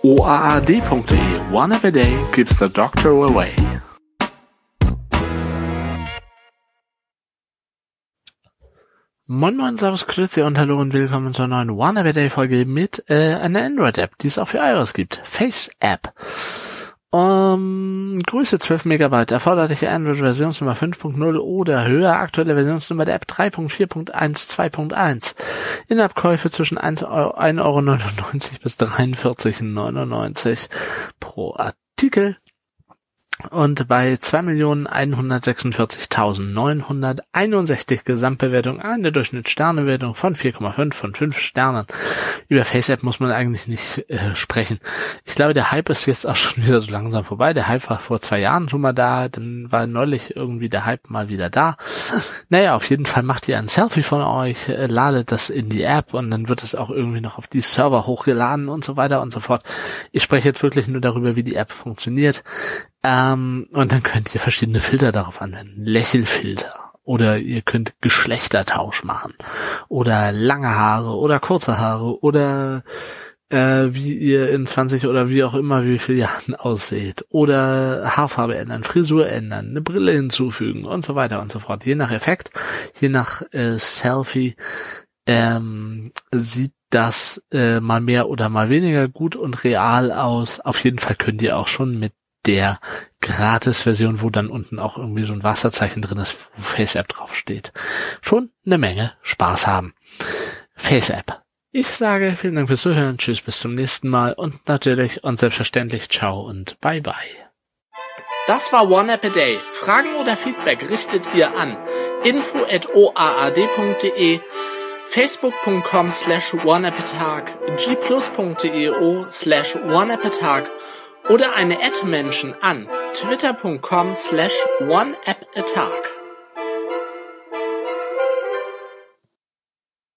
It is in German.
OAAD.de. One App a Day keeps the doctor away. Moin Moin, Servus, Grüezi und Hallo und willkommen zur neuen One App a Day Folge mit einer Android-App, die es auch für iOS gibt. Face-App. Größe 12 Megabyte, erforderliche Android-Versionsnummer 5.0 oder höher, aktuelle Versionsnummer der App 3.4.1.2.1. In-App-Käufe zwischen 1,99 Euro bis 43,99 pro Artikel. Und bei 2.146.961 Gesamtbewertung eine Durchschnittssternewertung von 4,5 von 5 Sternen. Über FaceApp muss man eigentlich nicht sprechen. Ich glaube, der Hype ist jetzt auch schon wieder so langsam vorbei. Der Hype war vor 2 Jahren schon mal da, dann war neulich irgendwie der Hype mal wieder da. Naja, auf jeden Fall macht ihr ein Selfie von euch, ladet das in die App und dann wird es auch irgendwie noch auf die Server hochgeladen und so weiter und so fort. Ich spreche jetzt wirklich nur darüber, wie die App funktioniert. Und dann könnt ihr verschiedene Filter darauf anwenden. Lächelfilter. Oder ihr könnt Geschlechtertausch machen. Oder lange Haare oder kurze Haare. Oder wie ihr in 20 oder wie auch immer wie viele Jahren aussieht. Oder Haarfarbe ändern, Frisur ändern, eine Brille hinzufügen und so weiter und so fort. Je nach Effekt, je nach Selfie sieht das mal mehr oder mal weniger gut und real aus. Auf jeden Fall könnt ihr auch schon mit der Gratis-Version, wo dann unten auch irgendwie so ein Wasserzeichen drin ist, wo FaceApp draufsteht, schon eine Menge Spaß haben. FaceApp. Ich sage vielen Dank fürs Zuhören, tschüss, bis zum nächsten Mal und natürlich und selbstverständlich ciao und bye bye. Das war One App a Day. Fragen oder Feedback richtet ihr an info@oaad.de, facebook.com/oneappatag, gplus.io/oneappatag oder eine @Menschen an twitter.com/oneappatag.